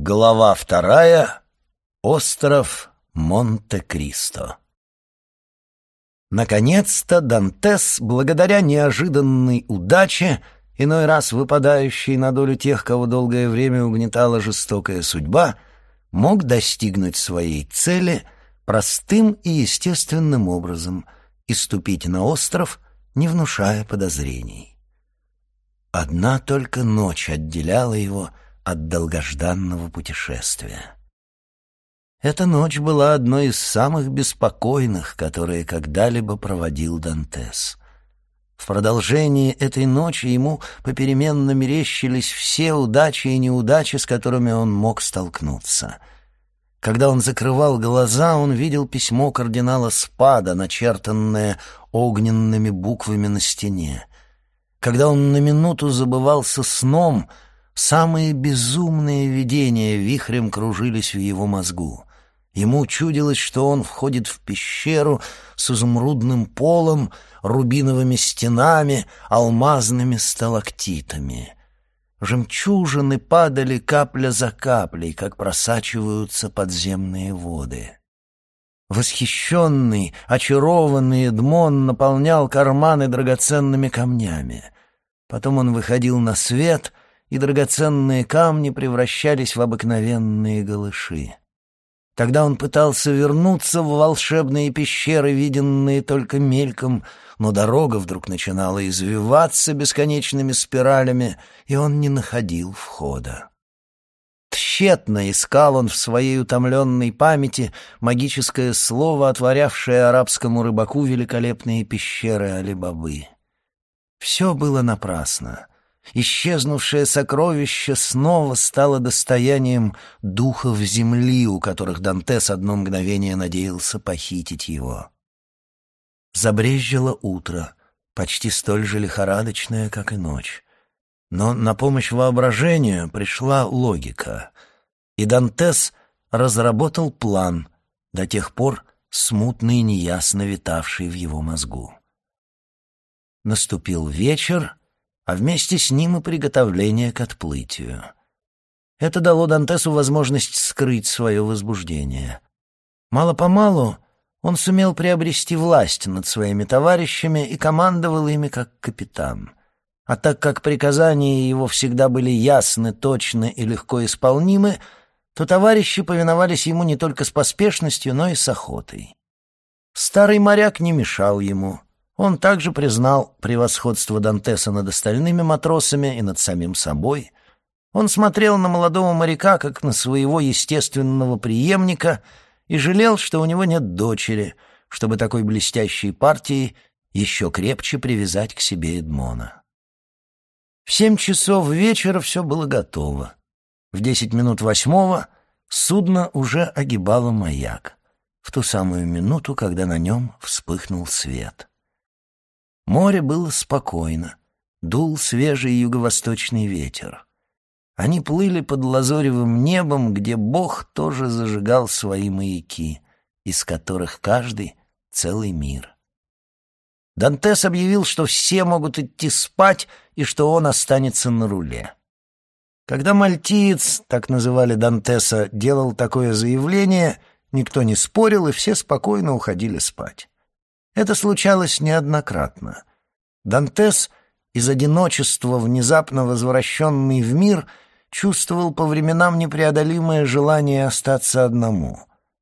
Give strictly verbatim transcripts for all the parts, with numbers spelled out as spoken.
Глава вторая. Остров Монте-Кристо. Наконец-то Дантес, благодаря неожиданной удаче, иной раз выпадающей на долю тех, кого долгое время угнетала жестокая судьба, мог достигнуть своей цели простым и естественным образом и ступить на остров, не внушая подозрений. Одна только ночь отделяла его от долгожданного путешествия. Эта ночь была одной из самых беспокойных, которые когда-либо проводил Дантес. В продолжении этой ночи ему попеременно мерещились все удачи и неудачи, с которыми он мог столкнуться. Когда он закрывал глаза, он видел письмо кардинала Спада, начертанное огненными буквами на стене. Когда он на минуту забывался сном, самые безумные видения вихрем кружились в его мозгу. Ему чудилось, что он входит в пещеру с изумрудным полом, рубиновыми стенами, алмазными сталактитами. Жемчужины падали капля за каплей, как просачиваются подземные воды. Восхищенный, очарованный Эдмон наполнял карманы драгоценными камнями. Потом он выходил на свет, и драгоценные камни превращались в обыкновенные галыши. Тогда он пытался вернуться в волшебные пещеры, виденные только мельком, но дорога вдруг начинала извиваться бесконечными спиралями, и он не находил входа. Тщетно искал он в своей утомленной памяти магическое слово, отворявшее арабскому рыбаку великолепные пещеры Али-Бабы. Все было напрасно. Исчезнувшее сокровище снова стало достоянием духов земли, у которых Дантес одно мгновение надеялся похитить его. Забрезжило утро, почти столь же лихорадочное, как и ночь. Но на помощь воображению пришла логика, и Дантес разработал план, до тех пор смутно и неясно витавший в его мозгу. Наступил вечер, а вместе с ним и приготовление к отплытию. Это дало Дантесу возможность скрыть свое возбуждение. Мало-помалу он сумел приобрести власть над своими товарищами и командовал ими как капитан. А так как приказания его всегда были ясны, точны и легко исполнимы, то товарищи повиновались ему не только с поспешностью, но и с охотой. Старый моряк не мешал ему. Он также признал превосходство Дантеса над остальными матросами и над самим собой. Он смотрел на молодого моряка как на своего естественного преемника и жалел, что у него нет дочери, чтобы такой блестящей партией еще крепче привязать к себе Эдмона. В семь часов вечера все было готово. В десять минут восьмого судно уже огибало маяк, в ту самую минуту, когда на нем вспыхнул свет. Море было спокойно, дул свежий юго-восточный ветер. Они плыли под лазоревым небом, где Бог тоже зажигал свои маяки, из которых каждый — целый мир. Дантес объявил, что все могут идти спать и что он останется на руле. Когда мальтиец, так называли Дантеса, делал такое заявление, никто не спорил, и все спокойно уходили спать. Это случалось неоднократно. Дантес, из одиночества, внезапно возвращенный в мир, чувствовал по временам непреодолимое желание остаться одному.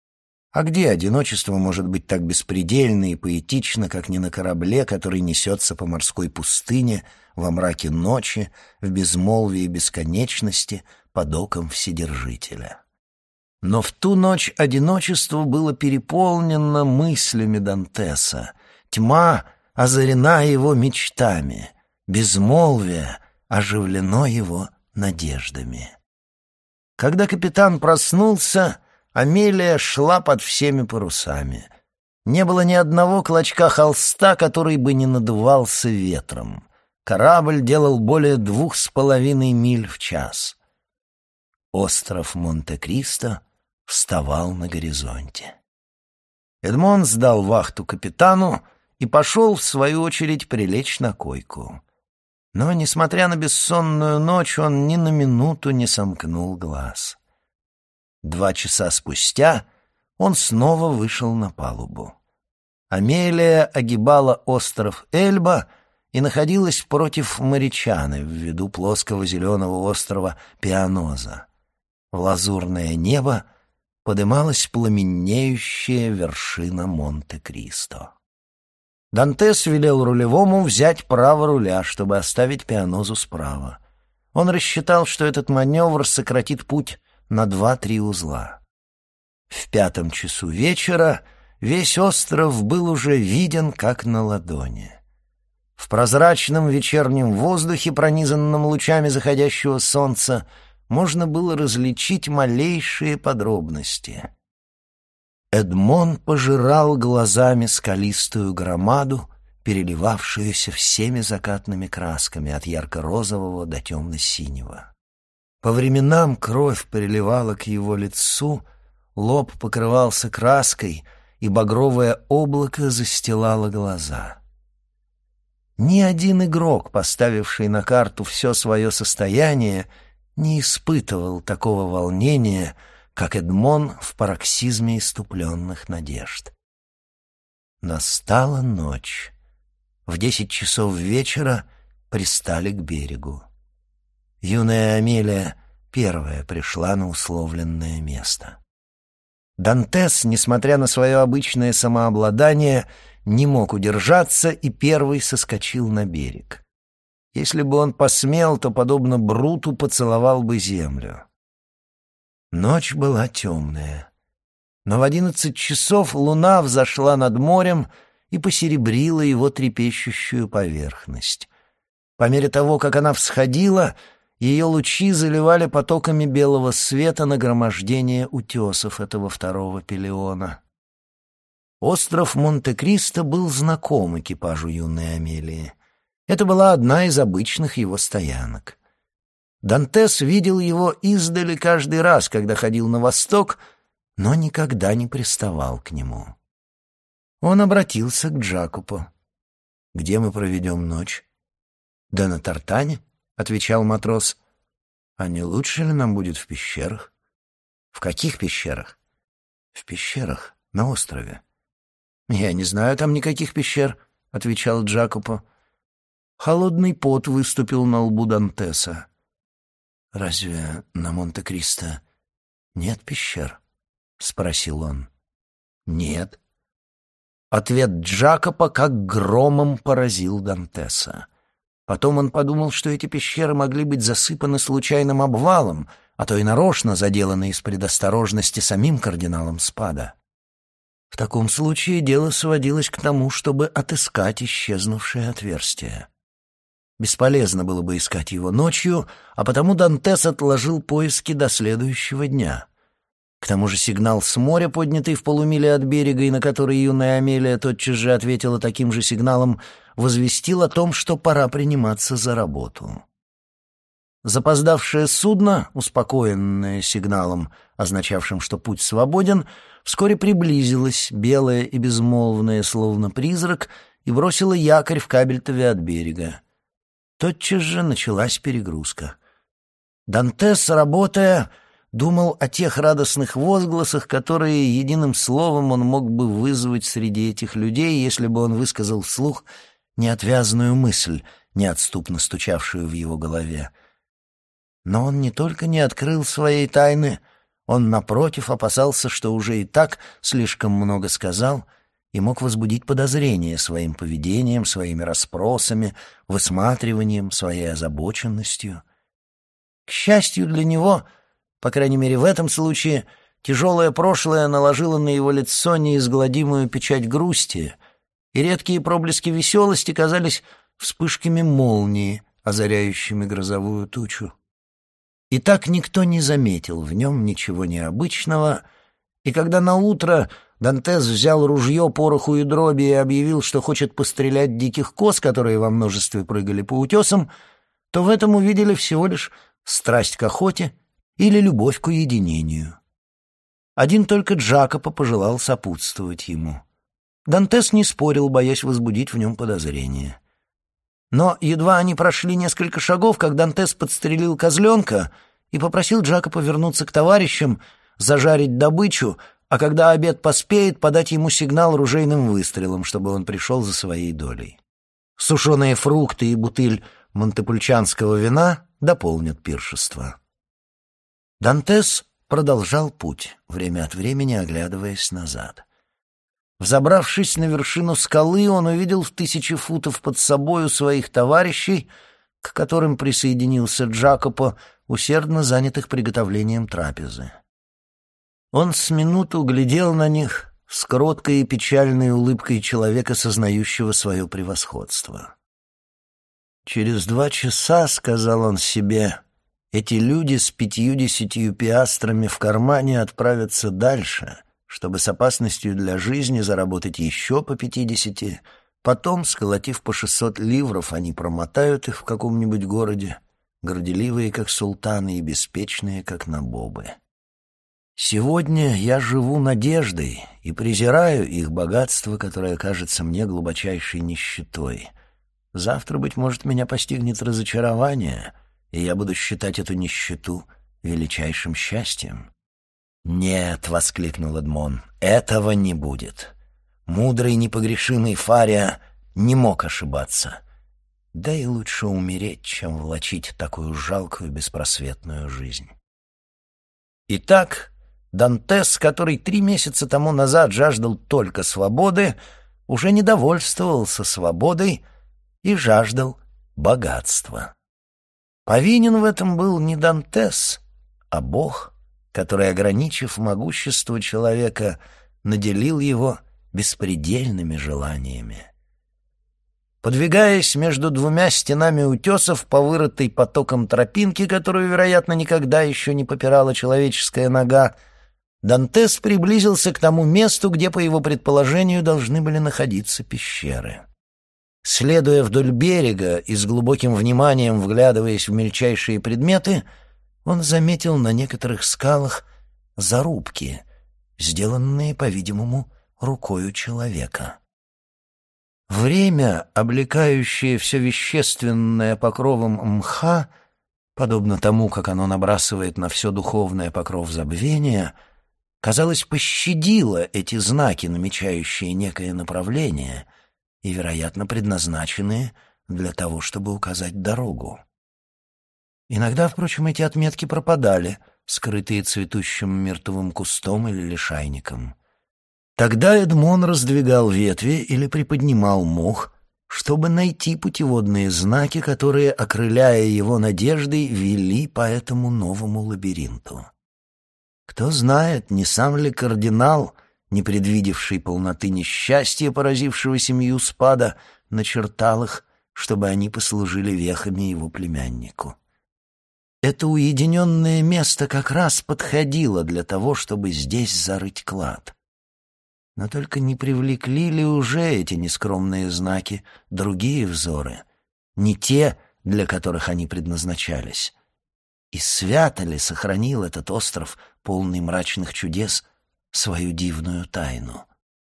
А где одиночество может быть так беспредельно и поэтично, как не на корабле, который несется по морской пустыне, во мраке ночи, в безмолвии бесконечности, под оком Вседержителя? Но в ту ночь одиночество было переполнено мыслями Дантеса, тьма озарена его мечтами, безмолвие оживлено его надеждами. Когда капитан проснулся, Амелия шла под всеми парусами. Не было ни одного клочка холста, который бы не надувался ветром. Корабль делал более двух с половиной миль в час. Остров Монте-Кристо вставал на горизонте. Эдмон сдал вахту капитану и пошел, в свою очередь, прилечь на койку. Но, несмотря на бессонную ночь, он ни на минуту не сомкнул глаз. Два часа спустя он снова вышел на палубу. Амелия огибала остров Эльба и находилась против Маричаны в виду плоского зеленого острова Пианоза. В лазурное небо подымалась пламенеющая вершина Монте-Кристо. Дантес велел рулевому взять право руля, чтобы оставить Пианозу справа. Он рассчитал, что этот маневр сократит путь на два-три узла. В пятом часу вечера весь остров был уже виден как на ладони. В прозрачном вечернем воздухе, пронизанном лучами заходящего солнца, можно было различить малейшие подробности. Эдмон пожирал глазами скалистую громаду, переливавшуюся всеми закатными красками, от ярко-розового до темно-синего. По временам кровь приливала к его лицу, лоб покрывался краской, и багровое облако застилало глаза. Ни один игрок, поставивший на карту все свое состояние, не испытывал такого волнения, как Эдмон в пароксизме иступленных надежд. Настала ночь. В десять часов вечера пристали к берегу. Юная Амелия первая пришла на условленное место. Дантес, несмотря на свое обычное самообладание, не мог удержаться и первый соскочил на берег. Если бы он посмел, то, подобно Бруту, поцеловал бы землю. Ночь была темная, но в одиннадцать часов луна взошла над морем и посеребрила его трепещущую поверхность. По мере того, как она всходила, ее лучи заливали потоками белого света нагромождение утесов этого второго Пелеона. Остров Монте-Кристо был знаком экипажу юной Амелии. Это была одна из обычных его стоянок. Дантес видел его издали каждый раз, когда ходил на восток, но никогда не приставал к нему. Он обратился к Джакопо. «Где мы проведем ночь?» «Да на Тартане», — отвечал матрос. «А не лучше ли нам будет в пещерах?» «В каких пещерах?» «В пещерах, на острове». «Я не знаю там никаких пещер», — отвечал Джакопо. Холодный пот выступил на лбу Дантеса. «Разве на Монте-Кристо нет пещер?» — спросил он. «Нет». Ответ Джакопо как громом поразил Дантеса. Потом он подумал, что эти пещеры могли быть засыпаны случайным обвалом, а то и нарочно заделаны из предосторожности самим кардиналом Спада. В таком случае дело сводилось к тому, чтобы отыскать исчезнувшее отверстие. Бесполезно было бы искать его ночью, а потому Дантес отложил поиски до следующего дня. К тому же сигнал с моря, поднятый в полумиле от берега, и на который юная Амелия тотчас же ответила таким же сигналом, возвестил о том, что пора приниматься за работу. Запоздавшее судно, успокоенное сигналом, означавшим, что путь свободен, вскоре приблизилось, белое и безмолвное, словно призрак, и бросило якорь в кабельтове от берега. Тотчас же началась перегрузка. Дантес, работая, думал о тех радостных возгласах, которые единым словом он мог бы вызвать среди этих людей, если бы он высказал вслух неотвязную мысль, неотступно стучавшую в его голове. Но он не только не открыл своей тайны, он, напротив, опасался, что уже и так слишком много сказал и мог возбудить подозрения своим поведением, своими расспросами, высматриванием, своей озабоченностью. К счастью для него, по крайней мере в этом случае, тяжелое прошлое наложило на его лицо неизгладимую печать грусти, и редкие проблески веселости казались вспышками молнии, озаряющими грозовую тучу. И так никто не заметил в нем ничего необычного, и когда наутро Дантес взял ружье, пороху и дроби и объявил, что хочет пострелять диких коз, которые во множестве прыгали по утесам, то в этом увидели всего лишь страсть к охоте или любовь к уединению. Один только Джакопо пожелал сопутствовать ему. Дантес не спорил, боясь возбудить в нем подозрения. Но едва они прошли несколько шагов, как Дантес подстрелил козленка и попросил Джакопо вернуться к товарищам, зажарить добычу, а когда обед поспеет, подать ему сигнал ружейным выстрелом, чтобы он пришел за своей долей. Сушеные фрукты и бутыль монтепульчанского вина дополнят пиршество. Дантес продолжал путь, время от времени оглядываясь назад. Взобравшись на вершину скалы, он увидел в тысячи футов под собою своих товарищей, к которым присоединился Джакопо, усердно занятых приготовлением трапезы. Он с минуту глядел на них с кроткой и печальной улыбкой человека, сознающего свое превосходство. «Через два часа, — сказал он себе, — эти люди с пятью-десятью пиастрами в кармане отправятся дальше, чтобы с опасностью для жизни заработать еще по пятидесяти. Потом, сколотив по шестьсот ливров, они промотают их в каком-нибудь городе, горделивые, как султаны, и беспечные, как набобы. Сегодня я живу надеждой и презираю их богатство, которое кажется мне глубочайшей нищетой. Завтра, быть может, меня постигнет разочарование, и я буду считать эту нищету величайшим счастьем». «Нет», — воскликнул Эдмон, — «этого не будет. Мудрый, непогрешимый Фария не мог ошибаться. Да и лучше умереть, чем влачить такую жалкую, беспросветную жизнь». Итак, Дантес, который три месяца тому назад жаждал только свободы, уже не довольствовался свободой и жаждал богатства. Повинен в этом был не Дантес, а Бог, который, ограничив могущество человека, наделил его беспредельными желаниями. Подвигаясь между двумя стенами утесов по вырытой потоком тропинке, которую, вероятно, никогда еще не попирала человеческая нога, Дантес приблизился к тому месту, где, по его предположению, должны были находиться пещеры. Следуя вдоль берега и с глубоким вниманием вглядываясь в мельчайшие предметы, он заметил на некоторых скалах зарубки, сделанные, по-видимому, рукою человека. Время, облекающее все вещественное покровом мха, подобно тому, как оно набрасывает на все духовное покров забвения, казалось, пощадило эти знаки, намечающие некое направление и, вероятно, предназначенные для того, чтобы указать дорогу. Иногда, впрочем, эти отметки пропадали, скрытые цветущим миртовым кустом или лишайником. Тогда Эдмон раздвигал ветви или приподнимал мох, чтобы найти путеводные знаки, которые, окрыляя его надеждой, вели по этому новому лабиринту. Кто знает, не сам ли кардинал, не предвидевший полноты несчастья, поразившего семью Спада, начертал их, чтобы они послужили вехами его племяннику. Это уединенное место как раз подходило для того, чтобы здесь зарыть клад. Но только не привлекли ли уже эти нескромные знаки другие взоры, не те, для которых они предназначались? И свято ли сохранил этот остров, полный мрачных чудес, свою дивную тайну?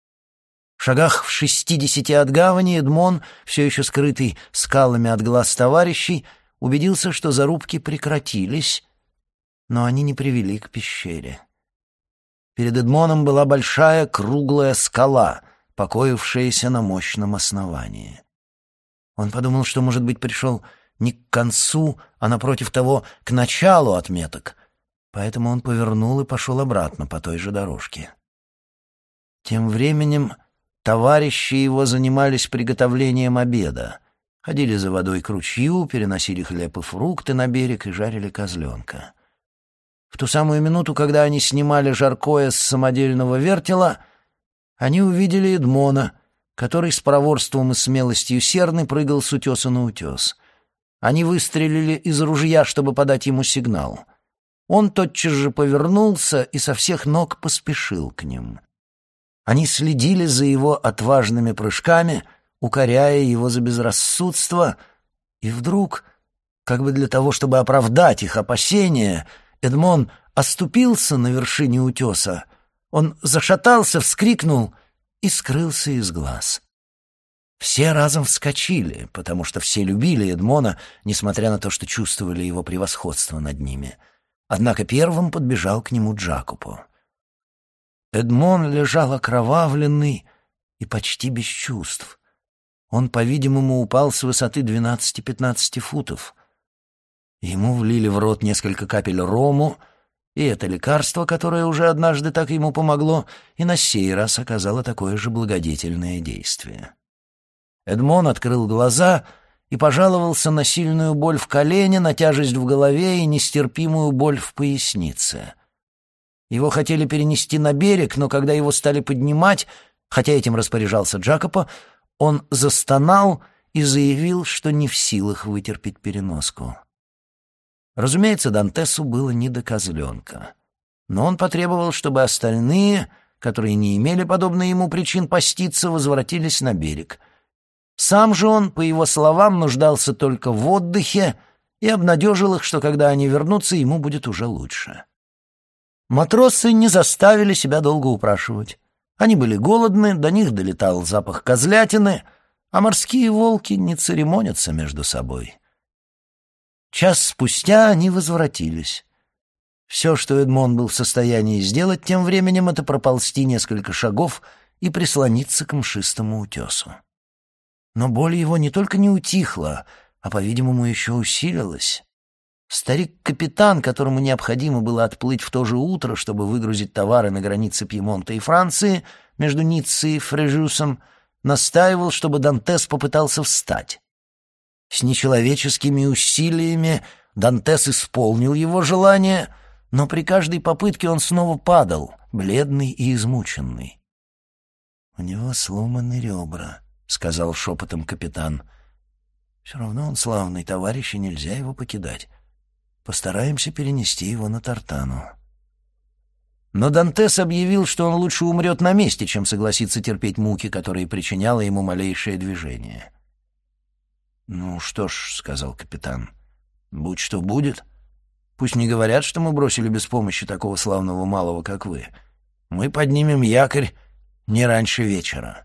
В шагах в шестидесяти от гавани Эдмон, все еще скрытый скалами от глаз товарищей, убедился, что зарубки прекратились, но они не привели к пещере. Перед Эдмоном была большая круглая скала, покоившаяся на мощном основании. Он подумал, что, может быть, пришел не к концу, а, напротив того, к началу отметок, поэтому он повернул и пошел обратно по той же дорожке. Тем временем товарищи его занимались приготовлением обеда, ходили за водой к ручью, переносили хлеб и фрукты на берег и жарили козленка. В ту самую минуту, когда они снимали жаркое с самодельного вертела, они увидели Эдмона, который с проворством и смелостью серны прыгал с утеса на утес. Они выстрелили из ружья, чтобы подать ему сигнал. Он тотчас же повернулся и со всех ног поспешил к ним. Они следили за его отважными прыжками, укоряя его за безрассудство, и вдруг, как бы для того, чтобы оправдать их опасения, Эдмон оступился на вершине утеса. Он зашатался, вскрикнул и скрылся из глаз. Все разом вскочили, потому что все любили Эдмона, несмотря на то, что чувствовали его превосходство над ними. Однако первым подбежал к нему Джакопо. Эдмон лежал окровавленный и почти без чувств. Он, по-видимому, упал с высоты двенадцати-пятнадцати футов. Ему влили в рот несколько капель рому, и это лекарство, которое уже однажды так ему помогло, и на сей раз оказало такое же благодетельное действие. Эдмон открыл глаза и пожаловался на сильную боль в колене, на тяжесть в голове и нестерпимую боль в пояснице. Его хотели перенести на берег, но когда его стали поднимать, хотя этим распоряжался Джакопо, он застонал и заявил, что не в силах вытерпеть переноску. Разумеется, Дантесу было не до козленка, но он потребовал, чтобы остальные, которые не имели, подобно ему, причин поститься, возвратились на берег. Сам же он, по его словам, нуждался только в отдыхе и обнадежил их, что когда они вернутся, ему будет уже лучше. Матросы не заставили себя долго упрашивать. Они были голодны, до них долетал запах козлятины, а морские волки не церемонятся между собой. Час спустя они возвратились. Все, что Эдмон был в состоянии сделать тем временем, это проползти несколько шагов и прислониться к мшистому утесу. Но боль его не только не утихла, а, по-видимому, еще усилилась. Старик-капитан, которому необходимо было отплыть в то же утро, чтобы выгрузить товары на границе Пьемонта и Франции, между Ниццей и Фрежюсом, настаивал, чтобы Дантес попытался встать. С нечеловеческими усилиями Дантес исполнил его желание, но при каждой попытке он снова падал, бледный и измученный. «У него сломаны ребра», — сказал шепотом капитан. «Все равно он славный товарищ, и нельзя его покидать. Постараемся перенести его на Тартану». Но Дантес объявил, что он лучше умрет на месте, чем согласится терпеть муки, которые причиняло ему малейшее движение. «Ну что ж», — сказал капитан, — «будь что будет. Пусть не говорят, что мы бросили без помощи такого славного малого, как вы. Мы поднимем якорь не раньше вечера».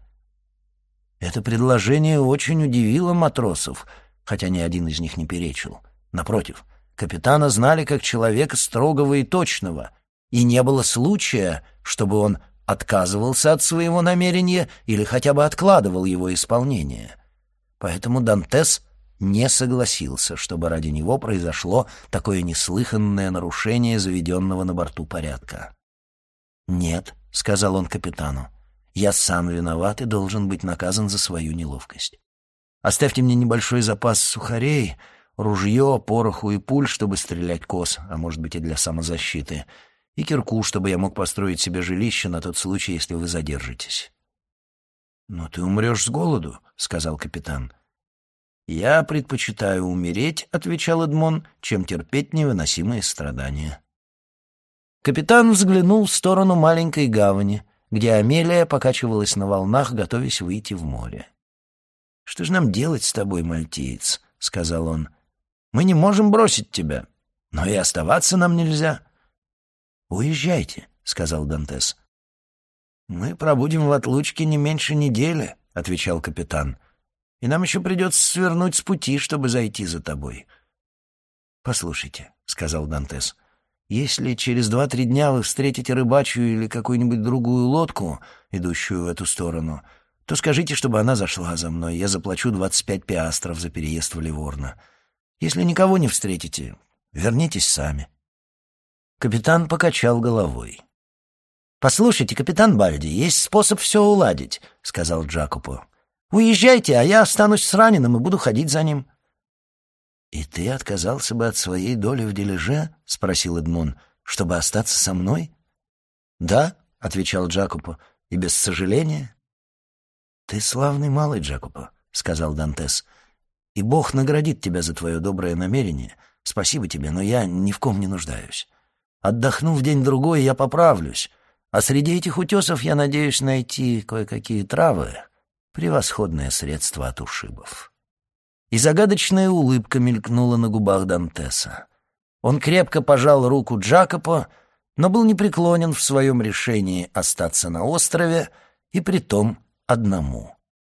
Это предложение очень удивило матросов, хотя ни один из них не перечил. Напротив, капитана знали как человека строгого и точного, и не было случая, чтобы он отказывался от своего намерения или хотя бы откладывал его исполнение. Поэтому Дантес не согласился, чтобы ради него произошло такое неслыханное нарушение заведенного на борту порядка. «Нет», — сказал он капитану, — «я сам виноват и должен быть наказан за свою неловкость. Оставьте мне небольшой запас сухарей, ружье, пороху и пуль, чтобы стрелять коз, а может быть и для самозащиты, и кирку, чтобы я мог построить себе жилище на тот случай, если вы задержитесь». «Но ты умрешь с голоду», — сказал капитан. «Я предпочитаю умереть», — отвечал Эдмон, — «чем терпеть невыносимые страдания». Капитан взглянул в сторону маленькой гавани, где Амелия покачивалась на волнах, готовясь выйти в море. «Что же нам делать с тобой, мальтиец?» — сказал он. «Мы не можем бросить тебя, но и оставаться нам нельзя». «Уезжайте», — сказал Дантес. «Мы пробудем в отлучке не меньше недели», — отвечал капитан. «И нам еще придется свернуть с пути, чтобы зайти за тобой». «Послушайте», — сказал Дантес, — «если через два-три дня вы встретите рыбачью или какую-нибудь другую лодку, идущую в эту сторону, то скажите, чтобы она зашла за мной. Я заплачу двадцать пять пиастров за переезд в Ливорно. Если никого не встретите, вернитесь сами». Капитан покачал головой. «Послушайте, капитан Бальди, есть способ все уладить», — сказал Джакопо. «Уезжайте, а я останусь с раненым и буду ходить за ним». «И ты отказался бы от своей доли в дележе?» — спросил Эдмон. «Чтобы остаться со мной?» «Да», — отвечал Джакопо, — «и без сожаления». «Ты славный малый, Джакопо», — сказал Дантес, — «и Бог наградит тебя за твое доброе намерение. Спасибо тебе, но я ни в ком не нуждаюсь. Отдохнув день-другой, я поправлюсь, а среди этих утесов я надеюсь найти кое-какие травы, превосходное средство от ушибов». И загадочная улыбка мелькнула на губах Дантеса. Он крепко пожал руку Джакопо, но был непреклонен в своем решении остаться на острове, и притом одному.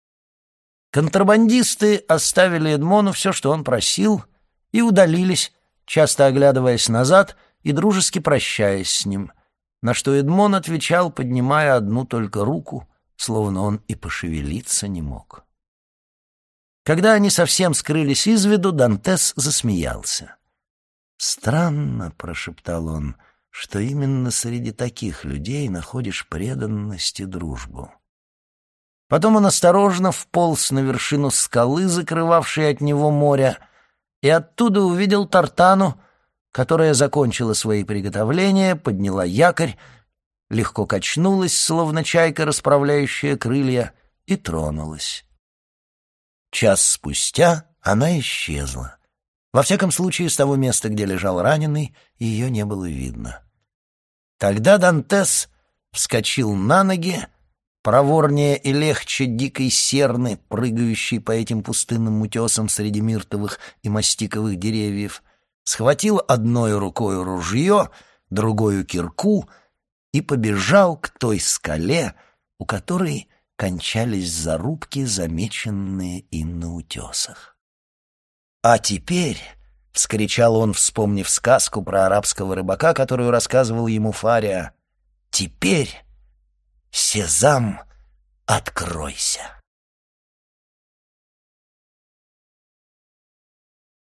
Контрабандисты оставили Эдмону все, что он просил, и удалились, часто оглядываясь назад и дружески прощаясь с ним, на что Эдмон отвечал, поднимая одну только руку, словно он и пошевелиться не мог. Когда они совсем скрылись из виду, Дантес засмеялся. «Странно», — прошептал он, — «что именно среди таких людей находишь преданность и дружбу». Потом он осторожно вполз на вершину скалы, закрывавшей от него море, и оттуда увидел Тартану, которая закончила свои приготовления, подняла якорь, легко качнулась, словно чайка, расправляющая крылья, и тронулась. Час спустя она исчезла. Во всяком случае, с того места, где лежал раненый, ее не было видно. Тогда Дантес вскочил на ноги, проворнее и легче дикой серны, прыгающей по этим пустынным утесам среди миртовых и мастиковых деревьев, схватил одной рукой ружье, другою кирку и побежал к той скале, у которой кончались зарубки, замеченные им на утесах. «А теперь», — вскричал он, вспомнив сказку про арабского рыбака, которую рассказывал ему Фария, — «теперь, Сезам, откройся!»